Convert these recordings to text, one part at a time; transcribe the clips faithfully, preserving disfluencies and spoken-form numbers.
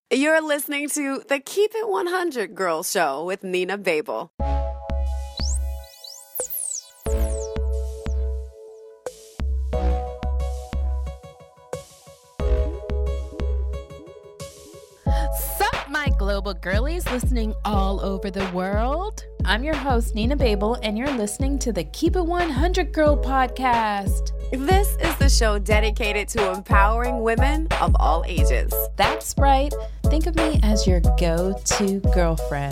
You're listening to the Keep It one hundred Girls Show with Nina Babel. Sup, my global girlies listening all over the world. I'm your host, Nina Babel, and you're listening to the Keep It one hundred Girl podcast. This is the show dedicated to empowering women of all ages. That's right. Think of me as your go-to girlfriend.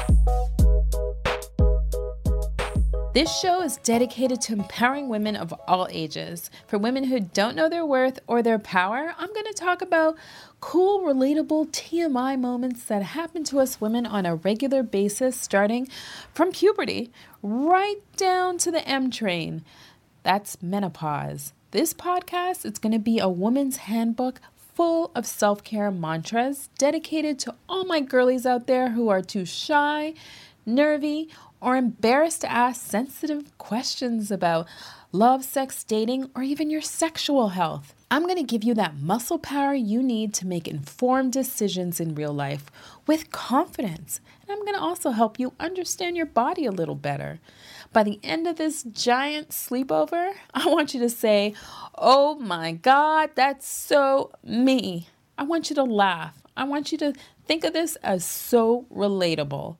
This show is dedicated to empowering women of all ages. For women who don't know their worth or their power, I'm going to talk about cool, relatable T M I moments that happen to us women on a regular basis, starting from puberty right down to the M train. That's menopause. This podcast is going to be a woman's handbook full of self-care mantras dedicated to all my girlies out there who are too shy, nervy, or embarrassed to ask sensitive questions about love, sex, dating, or even your sexual health. I'm going to give you that muscle power you need to make informed decisions in real life with confidence. And I'm going to also help you understand your body a little better. By the end of this giant sleepover, I want you to say, "Oh my God, that's so me." I want you to laugh. I want you to think of this as so relatable.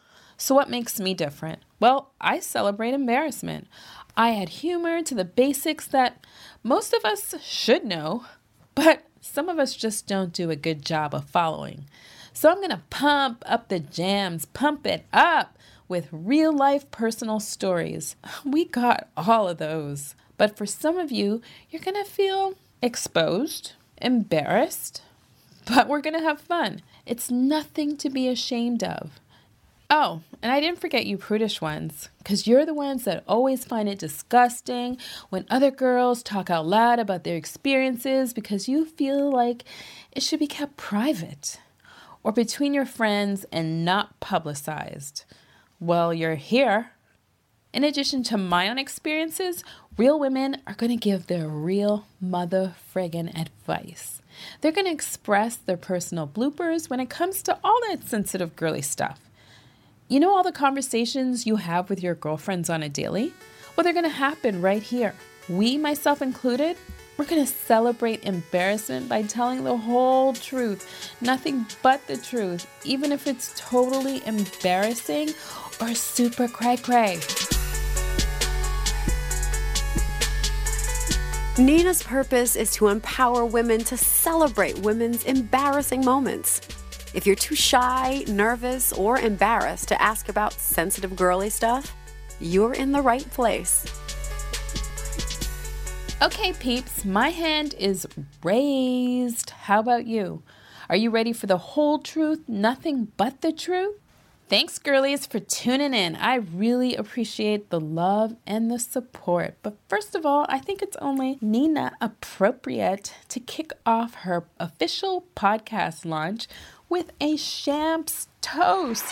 So what makes me different? Well, I celebrate embarrassment. I add humor to the basics that most of us should know, but some of us just don't do a good job of following. So I'm going to pump up the jams, pump it up with real life personal stories. We got all of those. But for some of you, you're going to feel exposed, embarrassed, but we're going to have fun. It's nothing to be ashamed of. Oh, and I didn't forget you prudish ones, because you're the ones that always find it disgusting when other girls talk out loud about their experiences because you feel like it should be kept private or between your friends and not publicized. Well, you're here. In addition to my own experiences, real women are going to give their real mother friggin' advice. They're going to express their personal bloopers when it comes to all that sensitive girly stuff. You know all the conversations you have with your girlfriends on a daily? Well, they're going to happen right here. We, myself included, we're going to celebrate embarrassment by telling the whole truth, nothing but the truth, even if it's totally embarrassing or super cray-cray. Nina's purpose is to empower women to celebrate women's embarrassing moments. If you're too shy, nervous, or embarrassed to ask about sensitive girly stuff, you're in the right place. Okay, peeps, my hand is raised. How about you? Are you ready for the whole truth, nothing but the truth? Thanks, girlies, for tuning in. I really appreciate the love and the support. But first of all, I think it's only Nina appropriate to kick off her official podcast launch with a Champs toast.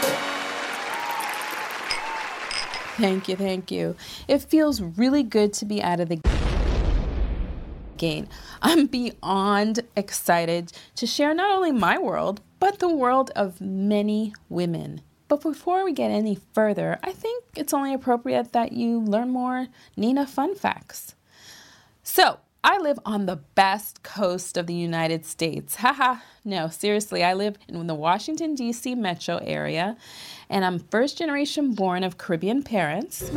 Thank you, thank you. It feels really good to be out of the gate. I'm beyond excited to share not only my world, but the world of many women. But before we get any further, I think it's only appropriate that you learn more Nina fun facts. So, I live on the best coast of the United States. Haha, no, seriously, I live in the Washington, D C metro area, and I'm first generation born of Caribbean parents.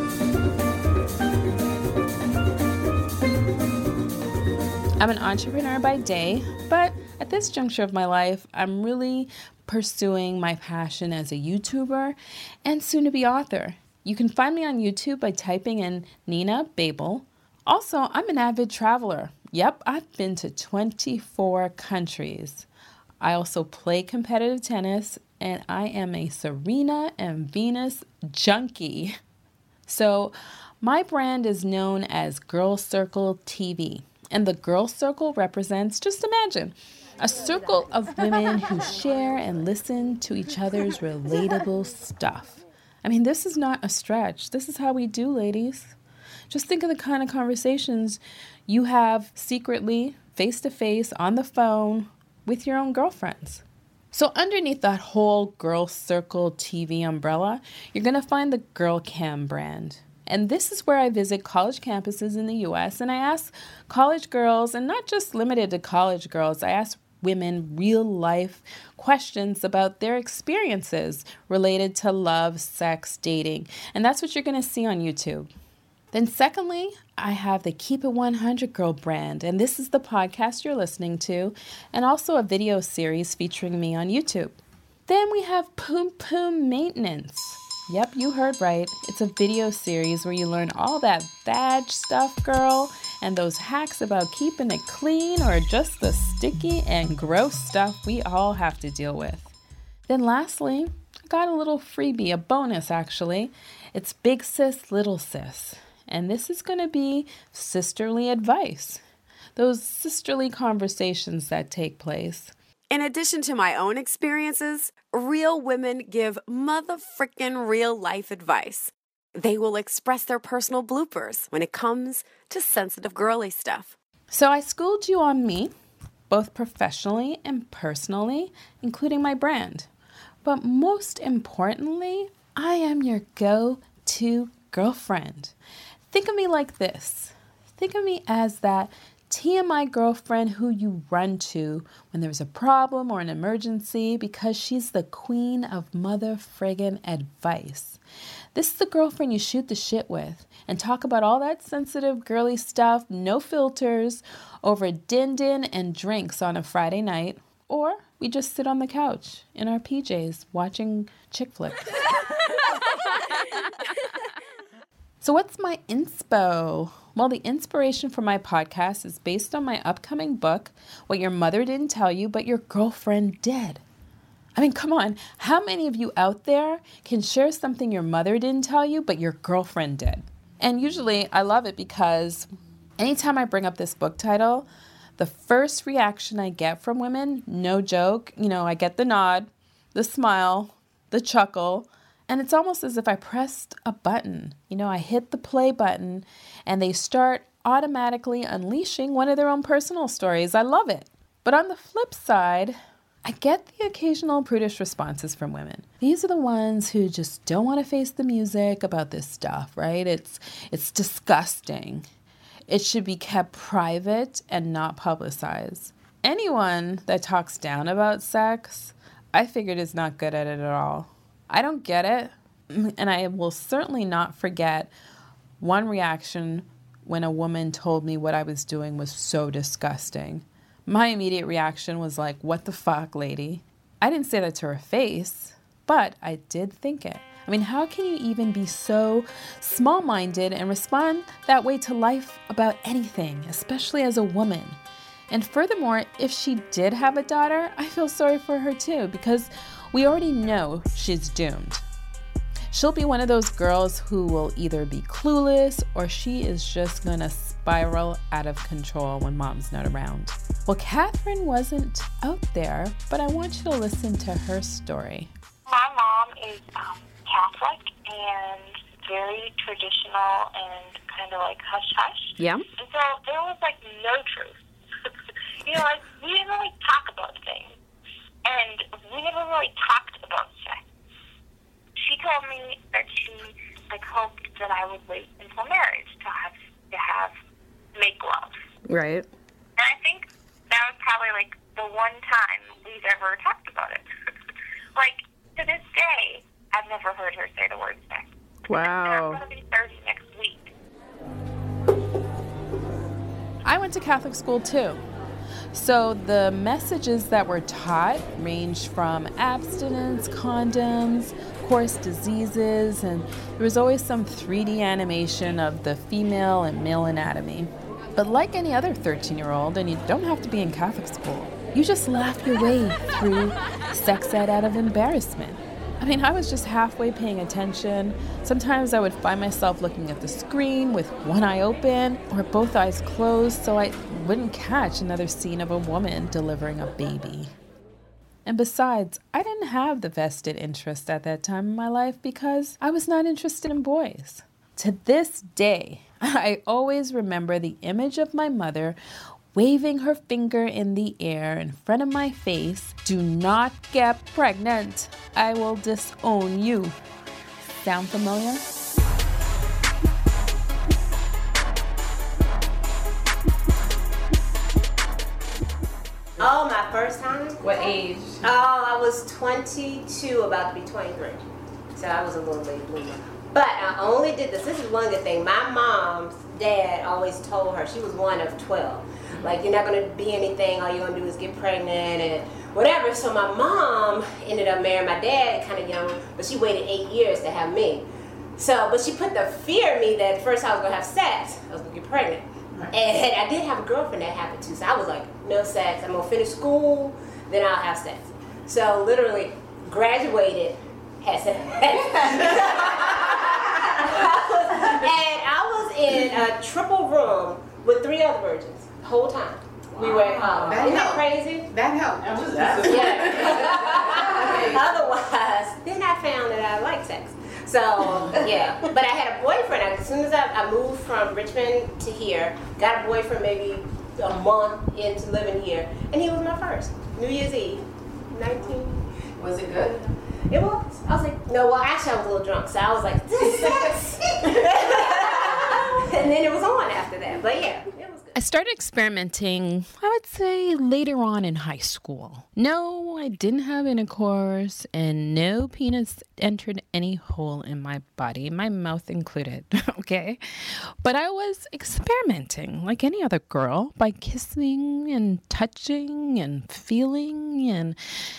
I'm an entrepreneur by day, but at this juncture of my life, I'm really pursuing my passion as a YouTuber and soon-to-be author. You can find me on YouTube by typing in Nina Babel. Also, I'm an avid traveler. Yep, I've been to twenty-four countries. I also play competitive tennis, and I am a Serena and Venus junkie. So, my brand is known as Girl Circle T V. And the Girl Circle represents, just imagine, a circle of women who share and listen to each other's relatable stuff. I mean, this is not a stretch. This is how we do, ladies. Just think of the kind of conversations you have secretly, face-to-face, on the phone, with your own girlfriends. So underneath that whole Girl Circle T V umbrella, you're going to find the Girl Cam brand. And this is where I visit college campuses in the U S and I ask college girls, and not just limited to college girls, I ask women real life questions about their experiences related to love, sex, dating. And that's what you're going to see on YouTube. Then secondly, I have the Keep It one hundred Girl brand, and this is the podcast you're listening to, and also a video series featuring me on YouTube. Then we have Poom Poom Maintenance. Yep, you heard right. It's a video series where you learn all that vag stuff, girl, and those hacks about keeping it clean or just the sticky and gross stuff we all have to deal with. Then lastly, I got a little freebie, a bonus actually. It's Big Sis, Little Sis. And this is going to be sisterly advice. Those sisterly conversations that take place. In addition to my own experiences, real women give mother-frickin' real life advice. They will express their personal bloopers when it comes to sensitive girly stuff. So I schooled you on me, both professionally and personally, including my brand. But most importantly, I am your go-to girlfriend. Think of me like this. Think of me as that T M I girlfriend who you run to when there's a problem or an emergency because she's the queen of mother friggin' advice. This is the girlfriend you shoot the shit with and talk about all that sensitive girly stuff, no filters, over din-din and drinks on a Friday night. Or we just sit on the couch in our P Js watching chick flicks. So what's my inspo? Well, the inspiration for my podcast is based on my upcoming book, What Your Mother Didn't Tell You, But Your Girlfriend Did. I mean, come on. How many of you out there can share something your mother didn't tell you, but your girlfriend did? And usually I love it because anytime I bring up this book title, the first reaction I get from women, no joke, you know, I get the nod, the smile, the chuckle, and it's almost as if I pressed a button. You know, I hit the play button and they start automatically unleashing one of their own personal stories. I love it. But on the flip side, I get the occasional prudish responses from women. These are the ones who just don't want to face the music about this stuff, right? It's it's disgusting. It should be kept private and not publicized. Anyone that talks down about sex, I figured is not good at it at all. I don't get it, and I will certainly not forget one reaction when a woman told me what I was doing was so disgusting. My immediate reaction was like, what the fuck, lady? I didn't say that to her face, but I did think it. I mean, how can you even be so small-minded and respond that way to life about anything, especially as a woman? And furthermore, if she did have a daughter, I feel sorry for her too, because we already know she's doomed. She'll be one of those girls who will either be clueless or she is just gonna spiral out of control when mom's not around. Well, Catherine wasn't out there, but I want you to listen to her story. My mom is um, Catholic and very traditional and kind of like hush-hush. Yeah. And so there was like no truth. You know, like we didn't really talk about things. And we never really talked about sex. She told me that she like hoped that I would wait until marriage to have to have make love. Right. And I think that was probably like the one time we've ever talked about it. Like to this day, I've never heard her say the word sex. Wow. And I'm gonna be thirty next week. I went to Catholic school too. So the messages that were taught ranged from abstinence, condoms, of course, diseases, and there was always some three D animation of the female and male anatomy. But like any other thirteen-year-old, and you don't have to be in Catholic school, you just laugh your way through sex ed out of embarrassment. I mean, I was just halfway paying attention. Sometimes I would find myself looking at the screen with one eye open or both eyes closed so I wouldn't catch another scene of a woman delivering a baby. And besides, I didn't have the vested interest at that time in my life because I was not interested in boys. To this day, I always remember the image of my mother waving her finger in the air in front of my face. Do not get pregnant. I will disown you. Sound familiar? Oh, my first time? What age? Oh, I was twenty-two, about to be twenty-three. So I was a little late bloomer. But I only did this. This is one good thing. My mom's dad always told her, she was one of twelve. Like, you're not going to be anything. All you're going to do is get pregnant and whatever. So my mom ended up marrying my dad kind of young, but she waited eight years to have me. So, but she put the fear in me that first I was going to have sex. I was going to get pregnant. And I did have a girlfriend that happened too. So I was like, no sex. I'm going to finish school, then I'll have sex. So literally graduated, had sex. And I was in a triple room with three other virgins the whole time. Wow. We were at college. Isn't that crazy? That helped. That was Yeah. Otherwise, then I found that I like sex. So, yeah. But I had a boyfriend. As soon as I, I moved from Richmond to here, got a boyfriend maybe a month into living here, and he was my first. New Year's Eve, nineteen. Was it good? It was. I was like, no, well, actually, I was a little drunk, so I was like, this is sex. And then it was on after that. But yeah, it was good. I started experimenting, I would say, later on in high school. No, I didn't have intercourse, and no penis entered any hole in my body, my mouth included, okay? But I was experimenting like any other girl by kissing and touching and feeling and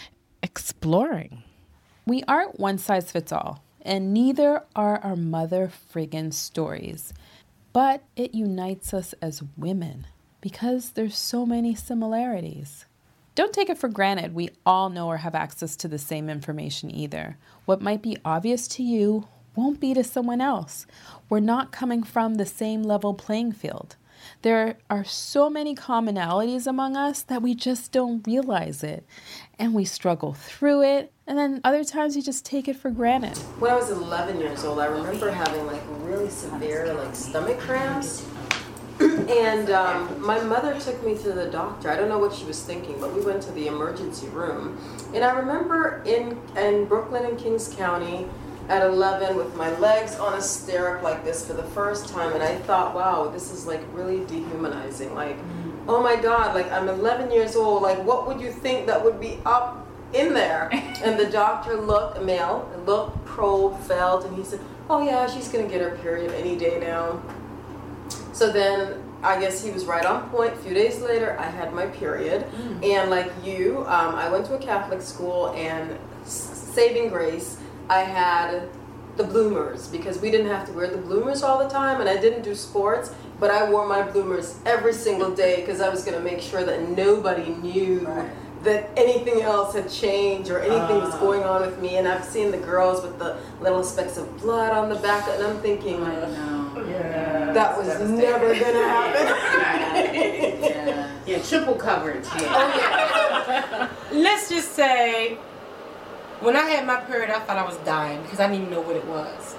exploring. We aren't one size fits all, and neither are our mother friggin' stories. But it unites us as women because there's so many similarities. Don't take it for granted we all know or have access to the same information either. What might be obvious to you won't be to someone else. We're not coming from the same level playing field. There are so many commonalities among us that we just don't realize it. And we struggle through it. And then other times you just take it for granted. When I was eleven years old, I remember having like really severe like stomach cramps. And um, my mother took me to the doctor. I don't know what she was thinking, but we went to the emergency room. And I remember in, in Brooklyn and Kings County, at eleven with my legs on a stirrup like this for the first time, and I thought, wow, this is like really dehumanizing. Like, oh my God, like I'm eleven years old, like what would you think that would be up in there? And the doctor looked, a male, looked, probed, felt, and he said, oh yeah, she's gonna get her period any day now. So then I guess he was right on point. A few days later, I had my period. Mm. And like you, um, I went to a Catholic school, and saving grace, I had the bloomers because we didn't have to wear the bloomers all the time, and I didn't do sports, but I wore my bloomers every single day because I was going to make sure that nobody knew right. that anything else had changed or anything uh, was going on with me. And I've seen the girls with the little specks of blood on the back, and I'm thinking, I know. Yeah, that was never going to happen. yeah. yeah, triple coverage. Yeah. Oh, yeah. Let's just say, when I had my period, I thought I was dying because I didn't even know what it was.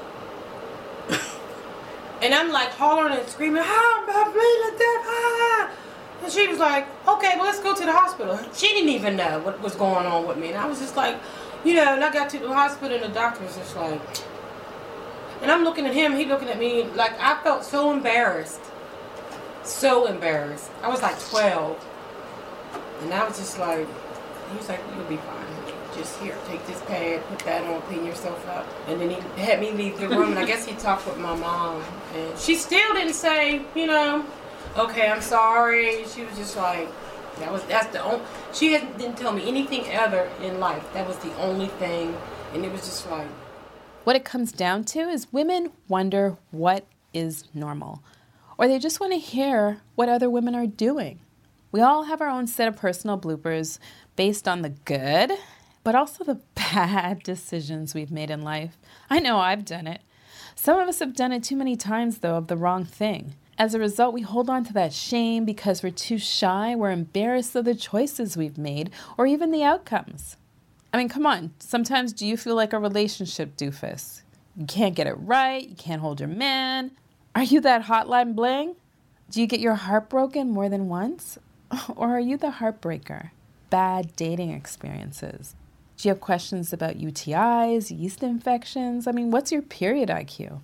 And I'm like hollering and screaming, ah, I'm bleeding to death, ah. And she was like, okay, well, let's go to the hospital. She didn't even know what was going on with me. And I was just like, you know, and I got to the hospital, and the doctor was just like, and I'm looking at him, he looking at me, like I felt so embarrassed. So embarrassed. I was like twelve. And I was just like, he was like, you'll be fine. Just here, take this pad, put that on, clean yourself up. And then he had me leave the room, and I guess he talked with my mom. And she still didn't say, you know, okay, I'm sorry. She was just like, that was, that's the only, she had, didn't tell me anything other in life. That was the only thing. And it was just like. What it comes down to is women wonder what is normal. Or they just want to hear what other women are doing. We all have our own set of personal bloopers based on the good, but also the bad decisions we've made in life. I know I've done it. Some of us have done it too many times, though, of the wrong thing. As a result, we hold on to that shame because we're too shy, we're embarrassed of the choices we've made, or even the outcomes. I mean, come on. Sometimes do you feel like a relationship doofus? You can't get it right, you can't hold your man. Are you that hotline bling? Do you get your heart broken more than once? Or are you the heartbreaker? Bad dating experiences. Do you have questions about U T Is, yeast infections? I mean, what's your period I Q?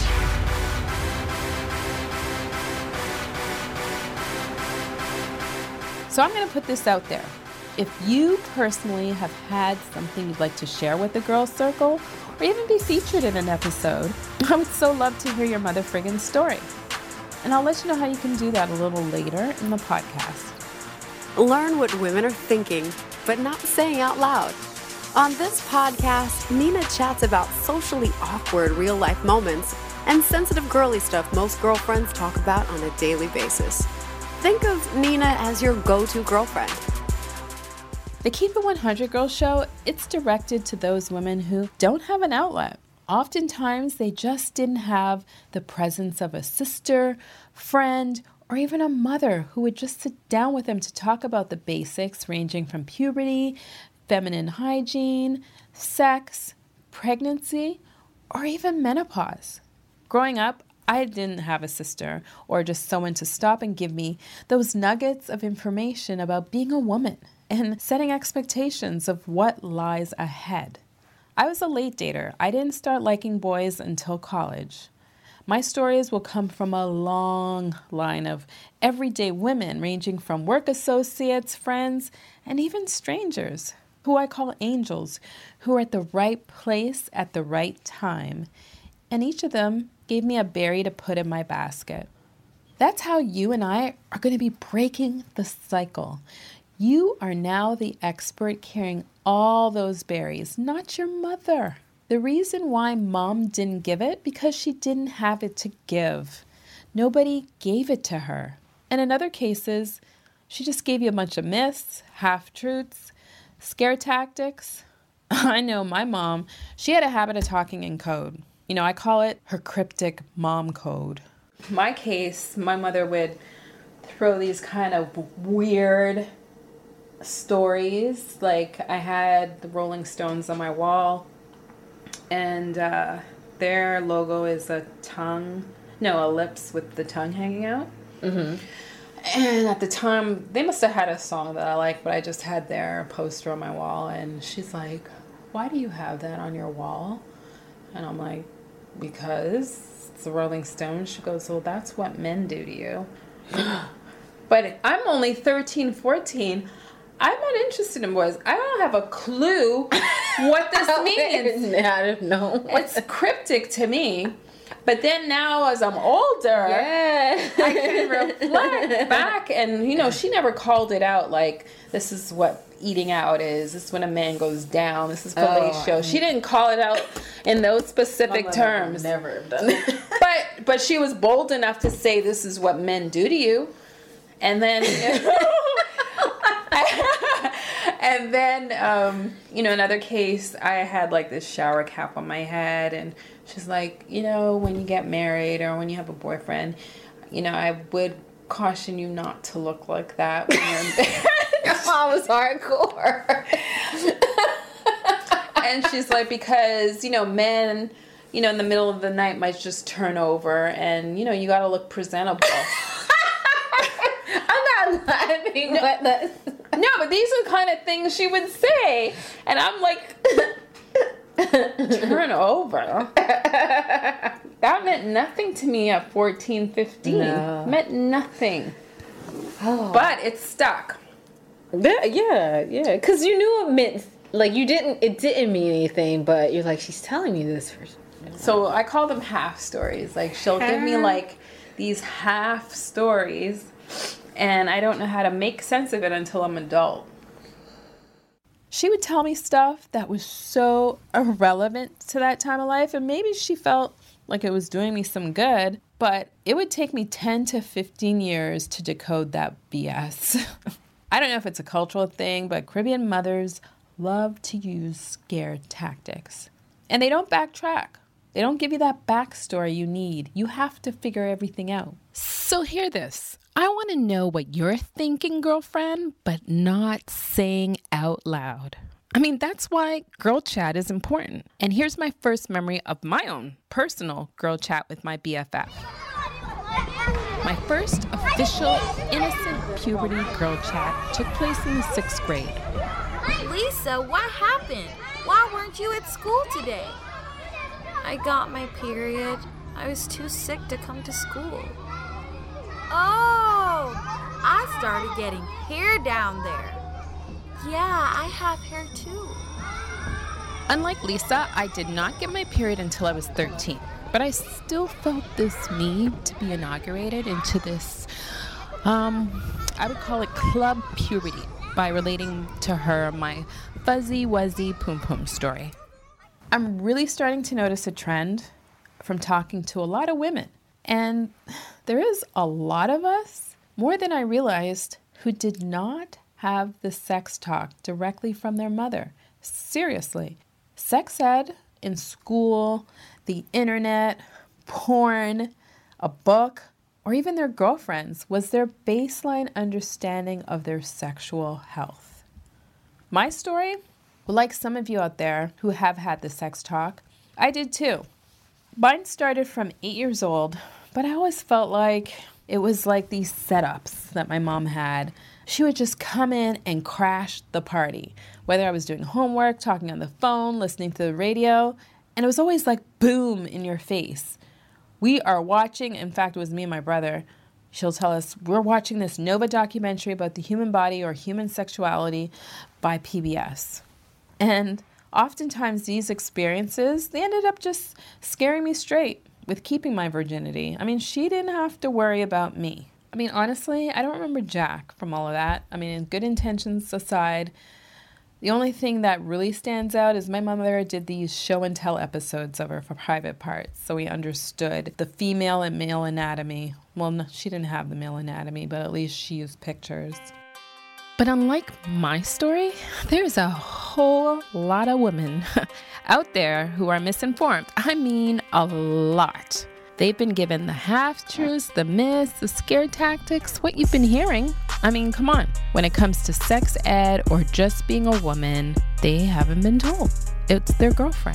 So I'm going to put this out there. If you personally have had something you'd like to share with the Girls Circle, or even be featured in an episode, I would so love to hear your mother friggin' story. And I'll let you know how you can do that a little later in the podcast. Learn what women are thinking, but not saying out loud. On this podcast, Nina chats about socially awkward real-life moments and sensitive girly stuff most girlfriends talk about on a daily basis. Think of Nina as your go-to girlfriend. The Keep It one hundred Girls Show, it's directed to those women who don't have an outlet. Oftentimes, they just didn't have the presence of a sister, friend, or even a mother who would just sit down with them to talk about the basics ranging from puberty, feminine hygiene, sex, pregnancy, or even menopause. Growing up, I didn't have a sister or just someone to stop and give me those nuggets of information about being a woman and setting expectations of what lies ahead. I was a late dater. I didn't start liking boys until college. My stories will come from a long line of everyday women ranging from work associates, friends, and even strangers, who I call angels, who are at the right place at the right time. And each of them gave me a berry to put in my basket. That's how you and I are going to be breaking the cycle. You are now the expert carrying all those berries, not your mother. The reason why mom didn't give it, because she didn't have it to give. Nobody gave it to her. And in other cases, she just gave you a bunch of myths, half-truths, scare tactics. I know my mom, she had a habit of talking in code. You know, I call it her cryptic mom code. In my case, my mother would throw these kind of weird stories. Like, I had the Rolling Stones on my wall, and uh, their logo is a tongue, no, a lips with the tongue hanging out. Mm-hmm. And at the time, they must have had a song that I liked, but I just had their poster on my wall. And she's like, why do you have that on your wall? And I'm like, because it's the Rolling Stones. She goes, well, that's what men do to you. But I'm only thirteen, fourteen. I'm not interested in boys. I don't have a clue what this means. I don't know. It's cryptic to me. But then now, as I'm older, yeah. I can reflect back. And, you know, she never called it out like, this is what eating out is. This is when a man goes down. This is fellatio. Oh, she didn't call it out in those specific terms. Never have done it. But, but she was bold enough to say, this is what men do to you. And then... You know, and then, um, you know, another case, I had like this shower cap on my head, and she's like, you know, when you get married or when you have a boyfriend, you know, I would caution you not to look like that when you're in bed. Your mom was hardcore. And she's like, because, you know, men, you know, in the middle of the night might just turn over, and, you know, you got to look presentable. I'm not laughing, no, but that's... No, but these are the kind of things she would say. And I'm like, turn over. That meant nothing to me at fourteen, fifteen. No. Meant nothing. Oh. But it stuck. Yeah, yeah, yeah. Because you knew it meant, like, you didn't, it didn't mean anything, but you're like, she's telling me this for... So I call them half stories. Like, she'll give me, like, these half stories, and I don't know how to make sense of it until I'm adult. She would tell me stuff that was so irrelevant to that time of life, and maybe she felt like it was doing me some good, but it would take me ten to fifteen years to decode that B S. I don't know if it's a cultural thing, but Caribbean mothers love to use scare tactics. And they don't backtrack. They don't give you that backstory you need. You have to figure everything out. So hear this. I want to know what you're thinking, girlfriend, but not saying out loud. I mean, that's why girl chat is important. And here's my first memory of my own personal girl chat with my B F F. My first official innocent puberty girl chat took place in the sixth grade. Lisa, what happened? Why weren't you at school today? I got my period. I was too sick to come to school. Oh, I started getting hair down there. Yeah, I have hair too. Unlike Lisa, I did not get my period until I was thirteen, but I still felt this need to be inaugurated into this, um, I would call it club puberty, by relating to her my fuzzy wuzzy poom poom story. I'm really starting to notice a trend from talking to a lot of women, and there is a lot of us, more than I realized, who did not have the sex talk directly from their mother. Seriously. Sex ed in school, the internet, porn, a book, or even their girlfriends was their baseline understanding of their sexual health. My story, well, like some of you out there who have had the sex talk, I did too. Mine started from eight years old, but I always felt like it was like these setups that my mom had. She would just come in and crash the party, whether I was doing homework, talking on the phone, listening to the radio, and it was always like boom in your face. We are watching, in fact, it was me and my brother. She'll tell us, we're watching this Nova documentary about the human body or human sexuality by P B S. And oftentimes these experiences, they ended up just scaring me straight with keeping my virginity. I mean, she didn't have to worry about me. I mean, honestly, I don't remember Jack from all of that. I mean, good intentions aside, the only thing that really stands out is my mother did these show and tell episodes of her for private parts, so we understood the female and male anatomy. Well, no, she didn't have the male anatomy, but at least she used pictures. But unlike my story, there's a whole lot of women out there who are misinformed. I mean, a lot. They've been given the half-truths, the myths, the scare tactics, what you've been hearing. I mean, come on. When it comes to sex ed or just being a woman, they haven't been told. It's their girlfriends.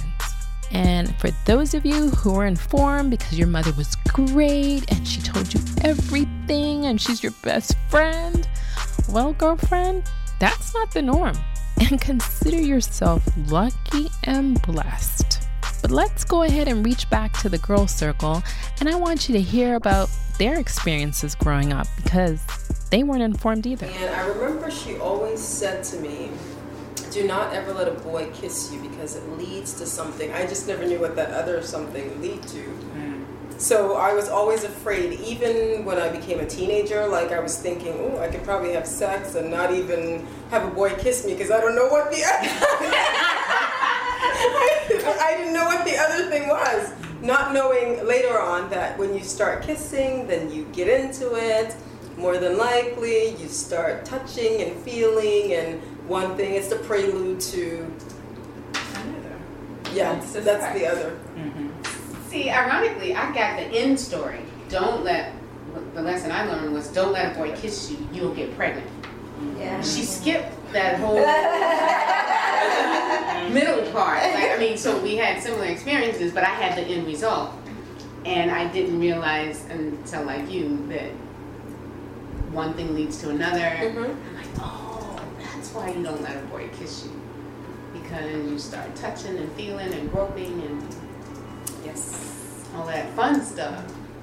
And for those of you who are informed because your mother was great and she told you everything and she's your best friend, well, girlfriend, that's not the norm. And consider yourself lucky and blessed. But let's go ahead and reach back to the girl circle, and I want you to hear about their experiences growing up because they weren't informed either. And I remember she always said to me, do not ever let a boy kiss you because it leads to something. I just never knew what that other something lead to. Mm. So I was always afraid, even when I became a teenager, like I was thinking, oh, I could probably have sex and not even have a boy kiss me because I don't know what the I didn't know what the other thing was. Not knowing later on that when you start kissing, then you get into it. More than likely, you start touching and feeling, and one thing is the prelude to another. Yeah, that's, that's the other. Mm-hmm. See, ironically, I got the end story. Don't let, the lesson I learned was don't let a boy kiss you, you'll get pregnant. Yeah. She skipped that whole middle part. Like, I mean, so we had similar experiences, but I had the end result. And I didn't realize until like you that one thing leads to another. Mm-hmm. I'm like, oh, that's why you don't let a boy kiss you. Because you start touching and feeling and groping and yes, all that fun stuff.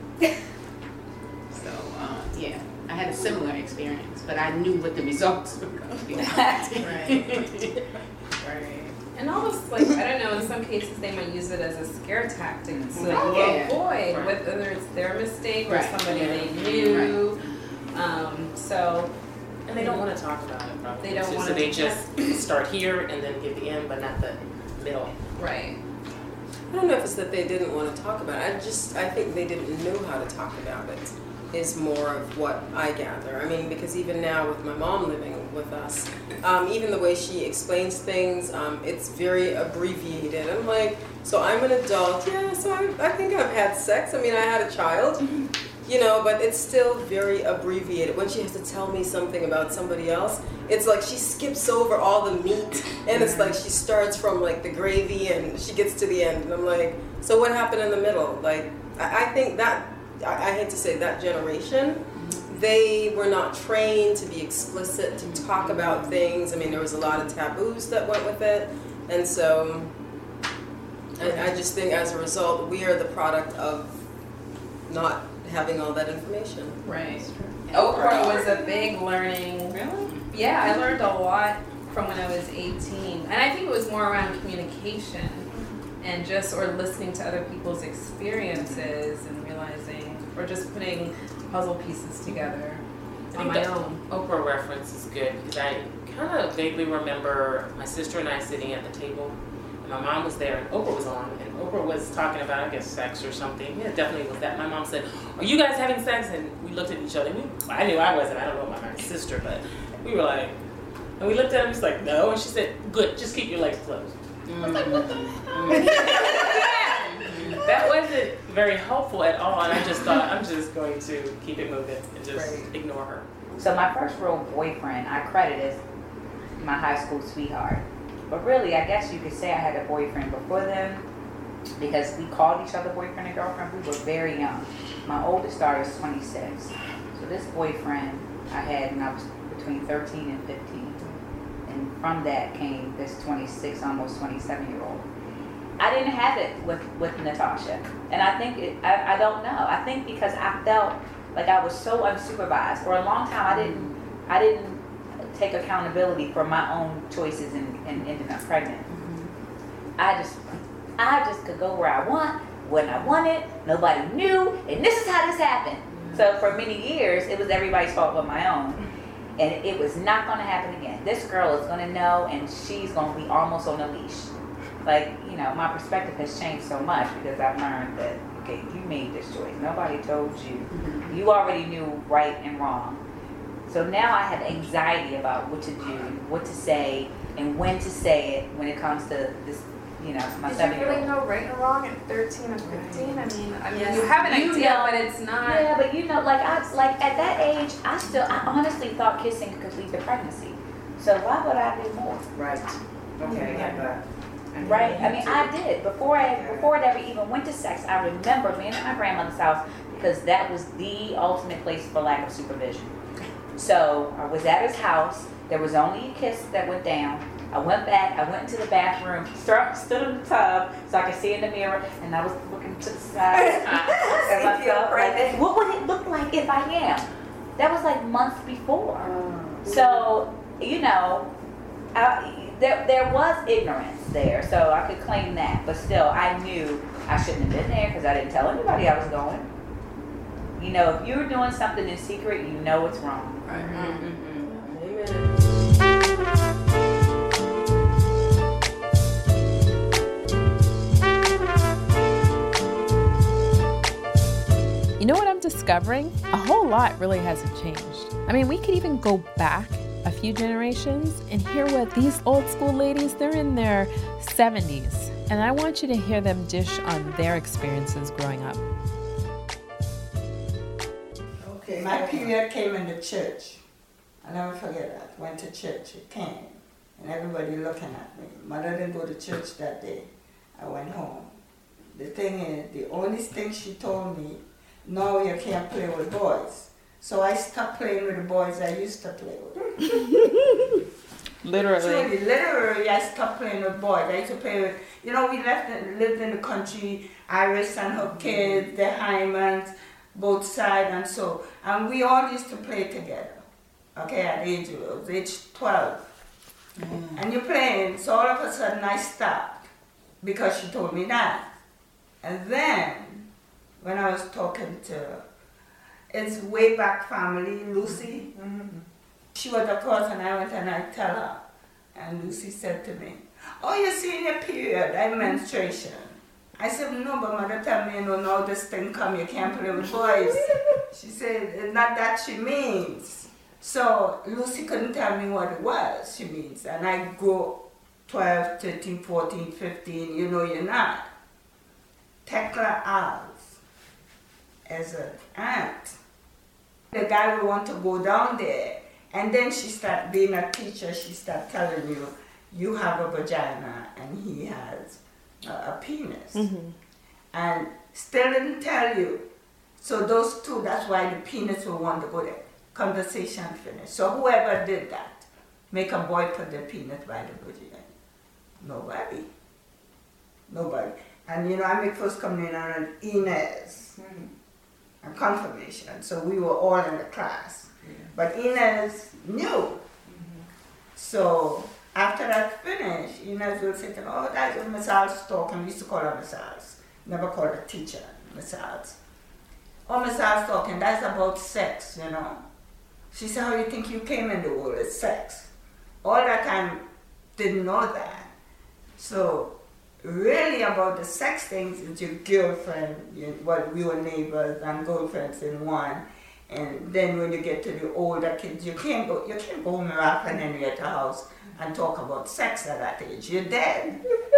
So, uh, yeah, I had a similar experience, but I knew what the results were going to be. Right. Right. And almost like, I don't know, in some cases they might use it as a scare tactic so that you yeah. avoid Right. whether it's their mistake or Right. somebody Yeah. they knew. Right. Um, so, and they don't want to talk about it, probably. They don't so, want so to. they just start here and then give the end, but not the middle. Right. I don't know if it's that they didn't want to talk about it. I just, I think they didn't know how to talk about it, is more of what I gather. I mean, because even now with my mom living with us, um, even the way she explains things, um, it's very abbreviated. I'm like, so I'm an adult, yeah, so I, I think I've had sex. I mean, I had a child, you know, but it's still very abbreviated. When she has to tell me something about somebody else, it's like she skips over all the meat, and it's like she starts from like the gravy and she gets to the end. And I'm like, so what happened in the middle? Like, I, I think that I, I hate to say that generation, they were not trained to be explicit, to talk about things. I mean, there was a lot of taboos that went with it. And so I, I just think as a result, we are the product of not having all that information. Right. Oprah was a big learning. Really? Yeah, I learned a lot from when I was eighteen. And I think it was more around communication and just, or listening to other people's experiences and realizing, or just putting puzzle pieces together I on think my the own. Oprah reference is good because I kind of vaguely remember my sister and I sitting at the table. And my mom was there and Oprah was on. And Oprah was talking about, I guess, sex or something. Yeah, it definitely was that. My mom said, "Are you guys having sex?" And we looked at each other. We, I knew I wasn't. I don't know about my sister, but we were like, and we looked at him. He's like, "No." And she said, "Good. Just keep your legs closed." I was like, "What the hell?" That wasn't very helpful at all. And I just thought, I'm just going to keep it moving and just right. ignore her. So my first real boyfriend, I credit as my high school sweetheart. But really, I guess you could say I had a boyfriend before then because we called each other boyfriend and girlfriend. We were very young. My oldest daughter is twenty-six. So this boyfriend I had when I was between thirteen and fifteen. And from that came this twenty-six, almost twenty-seven year old. I didn't have it with, with Natasha. And I think, it, I, I don't know. I think because I felt like I was so unsupervised. For a long time, I didn't, I didn't take accountability for my own choices and, and ended up pregnant. Mm-hmm. I just, I just could go where I want, when I wanted, nobody knew, and this is how this happened. Mm-hmm. So for many years, it was everybody's fault but my own. And it was not going to happen again. This girl is going to know, and she's going to be almost on a leash. Like, you know, my perspective has changed so much because I've learned that, okay, you made this choice. Nobody told you. Mm-hmm. You already knew right and wrong. So now I have anxiety about what to do, what to say, and when to say it when it comes to this, you know, my Did seven-year-old. you really know right and wrong at thirteen and fifteen? I mean, I mean, Yes. you have an You idea, know, but it's not. Yeah, but you know, like I, like at that age, I still, I honestly thought kissing could lead to pregnancy. So why would I do more? Right. Okay, I get that. Right? I mean, I did. Before I before it ever even went to sex, I remember being at my grandmother's house because that was the ultimate place for lack of supervision. So I was at his house. There was only a kiss that went down. I went back. I went into the bathroom, start, stood in the tub so I could see in the mirror, and I was looking to the side at myself. Like, what would it look like if I am? That was like months before. So, you know, I, there there was ignorance there, so I could claim that. But still, I knew I shouldn't have been there because I didn't tell anybody I was going. You know, if you're doing something in secret, you know it's wrong. Right. Mm-hmm. You know what I'm discovering? A whole lot really hasn't changed. I mean, we could even go back a few generations and hear what these old school ladies, they're in their seventies. And I want you to hear them dish on their experiences growing up. Okay, my period came in the church. I'll never forget that. Went to church, it came. And everybody looking at me. Mother didn't go to church that day. I went home. The thing is, the only thing she told me, no, you can't play with boys. So I stopped playing with the boys I used to play with. Literally. Truly, literally, I stopped playing with boys. I used to play with, you know, we left, lived in the country, Iris and her kids, the Hymans, both sides and so. And we all used to play together, okay, at age, age twelve. Mm. And you're playing, so all of a sudden I stopped because she told me that. And then, when I was talking to her, it's way back family, Lucy. Mm-hmm. She was across and I went and I tell her. And Lucy said to me, oh, you're seeing your period, I menstruation. I said, no, but mother tell me, you know, now this thing come, you can't play with boys. She said, it's not that she means. So Lucy couldn't tell me what it was she means. And I go twelve, thirteen, fourteen, fifteen, you know you're not. Tekla Alves as an aunt. The guy will want to go down there, and then she start being a teacher, she start telling you, you have a vagina and he has a, a penis. Mm-hmm. And still didn't tell you, So those two, that's why the penis will want to go there. Conversation finished. So whoever did that, make a boy put their penis by the vagina. Nobody. Nobody. And you know, I make first communion on Inez. Mm. And confirmation. So we were all in the class. Yeah. But Inez knew. Mm-hmm. So after that finished, Inez will say, oh, that's what Miss Al's talking. We used to call her Miss Al's. Never called her teacher, Miss Al's. Oh, Miss Al's talking, that's about sex, you know. She said, how you think you came in the world? It's sex. All that time, didn't know that. So really about the sex things is your girlfriend, you, well, we were neighbors and girlfriends in one. And then when you get to the older kids, you can't go, you can't go home and Ralph and Henrietta house and talk about sex at that age. You're dead.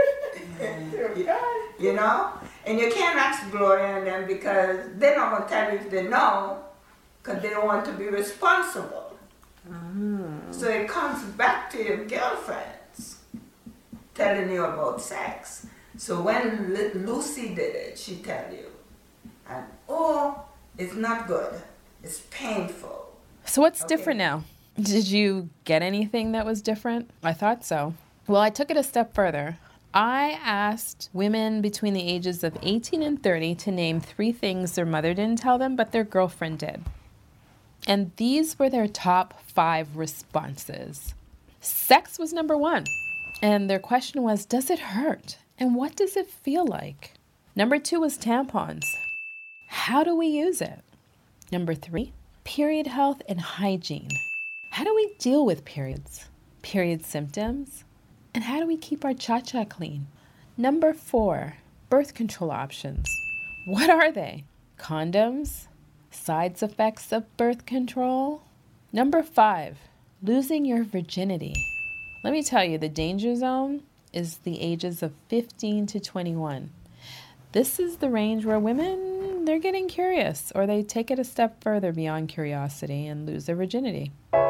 You know? And you can't ask Gloria and them because they're not going to tell you if they know because they don't want to be responsible. Mm. So it comes back to your girlfriends telling you about sex. So when Lucy did it, she tell you, and oh, it's not good. It's painful. So what's Okay. different now? Did you get anything that was different? I thought so. Well, I took it a step further. I asked women between the ages of eighteen and thirty to name three things their mother didn't tell them, but their girlfriend did. And these were their top five responses. Sex was number one. And their question was, does it hurt? And what does it feel like? Number two was tampons. How do we use it? Number three, period health and hygiene. How do we deal with periods? Period symptoms? And how do we keep our cha-cha clean? Number four, birth control options. What are they? Condoms? Side effects of birth control? Number five, losing your virginity. Let me tell you, the danger zone is the ages of fifteen to twenty-one. This is the range where women, they're getting curious, or they take it a step further beyond curiosity and lose their virginity.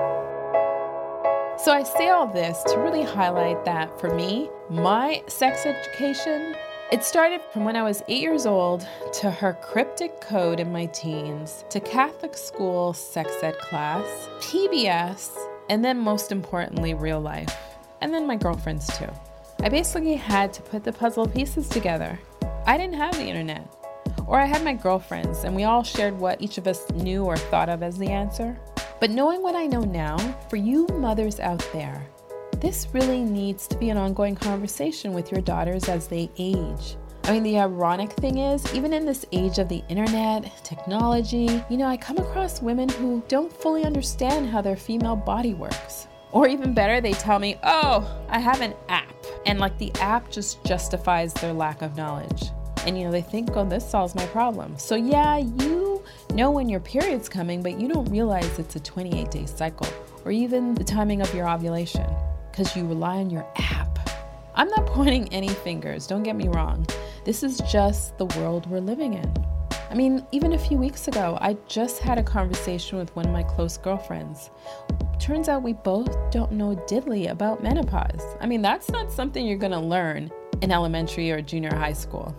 So I say all this to really highlight that for me, my sex education, it started from when I was eight years old to her cryptic code in my teens, to Catholic school sex ed class, P B S, and then most importantly, real life. And then my girlfriends too. I basically had to put the puzzle pieces together. I didn't have the internet. Or I had my girlfriends and we all shared what each of us knew or thought of as the answer. But knowing what I know now, for you mothers out there, this really needs to be an ongoing conversation with your daughters as they age. I mean, the ironic thing is, even in this age of the internet, technology, you know, I come across women who don't fully understand how their female body works. Or even better, they tell me, oh, I have an app. And like the app just justifies their lack of knowledge. And you know, they think, oh, this solves my problem. So yeah, you know when your period's coming, but you don't realize it's a twenty-eight day cycle or even the timing of your ovulation because you rely on your app. I'm not pointing any fingers, don't get me wrong. This is just the world we're living in. I mean, even a few weeks ago, I just had a conversation with one of my close girlfriends. Turns out we both don't know diddly about menopause. I mean, that's not something you're gonna learn in elementary or junior high school.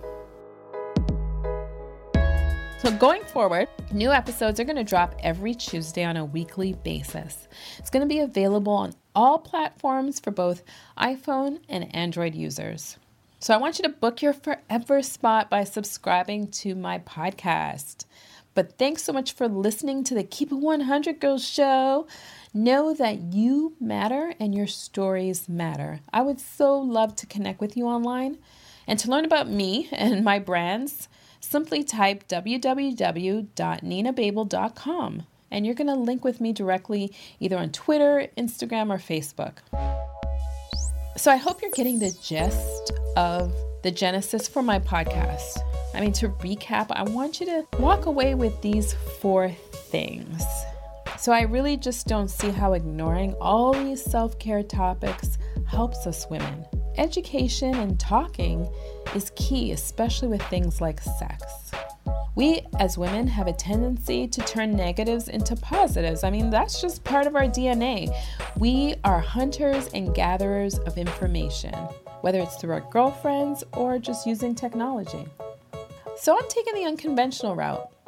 So going forward, new episodes are going to drop every Tuesday on a weekly basis. It's going to be available on all platforms for both iPhone and Android users. So I want you to book your forever spot by subscribing to my podcast. But thanks so much for listening to the Keep It one hundred Girls show. Know that you matter and your stories matter. I would so love to connect with you online. And to learn about me and my brands, simply type w w w dot nina babel dot com and you're going to link with me directly either on Twitter, Instagram, or Facebook. So I hope you're getting the gist of the genesis for my podcast. I mean, to recap, I want you to walk away with these four things. So I really just don't see how ignoring all these self-care topics helps us women. Education and talking is key, especially with things like sex. We as women have a tendency to turn negatives into positives. I mean, that's just part of our D N A. We are hunters and gatherers of information, whether it's through our girlfriends or just using technology. So I'm taking the unconventional route.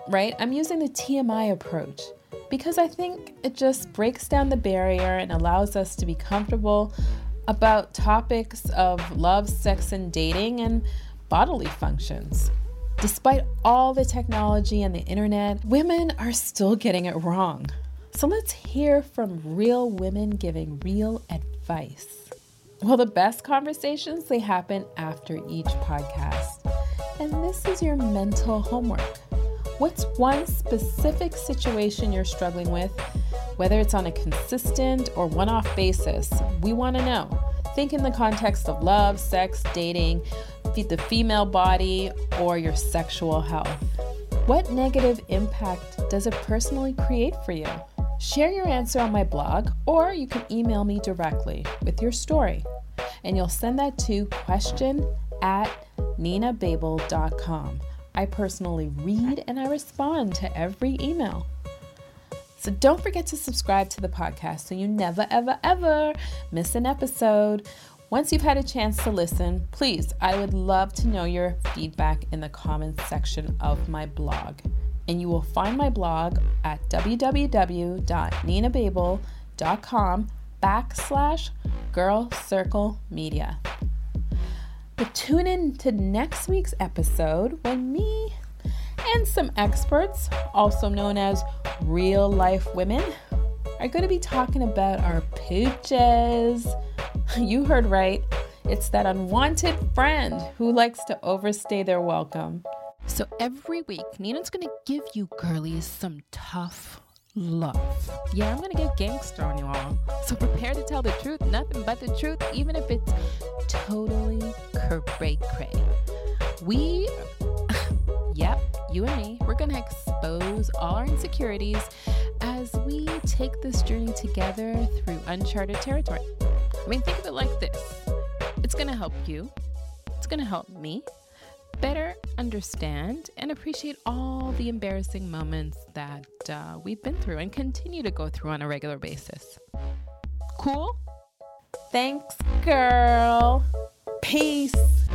right? I'm using the T M I approach because I think it just breaks down the barrier and allows us to be comfortable about topics of love, sex, and dating and bodily functions. Despite all the technology and the internet, women are still getting it wrong. So let's hear from real women giving real advice. Well, the best conversations, they happen after each podcast. And this is your mental homework. What's one specific situation you're struggling with, whether it's on a consistent or one-off basis? We want to know. Think in the context of love, sex, dating, the female body, or your sexual health. What negative impact does it personally create for you? Share your answer on my blog, or you can email me directly with your story. And you'll send that to question at nina babel dot com. I personally read and I respond to every email. So don't forget to subscribe to the podcast so you never, ever, ever miss an episode. Once you've had a chance to listen, please, I would love to know your feedback in the comments section of my blog. And you will find my blog at w w w dot nina babel dot com backslash girl circle media. But tune in to next week's episode when me and some experts, also known as real life women, are going to be talking about our pooches. You heard right. It's that unwanted friend who likes to overstay their welcome. So every week, Nina's going to give you girlies some tough love. Yeah, I'm going to get gangster on you all. So prepare to tell the truth, nothing but the truth, even if it's totally cray-cray. We, yep, you and me, we're going to expose all our insecurities as we take this journey together through uncharted territory. I mean, think of it like this. It's going to help you. It's going to help me better understand and appreciate all the embarrassing moments that uh, we've been through and continue to go through on a regular basis. Cool? Thanks, girl. Peace.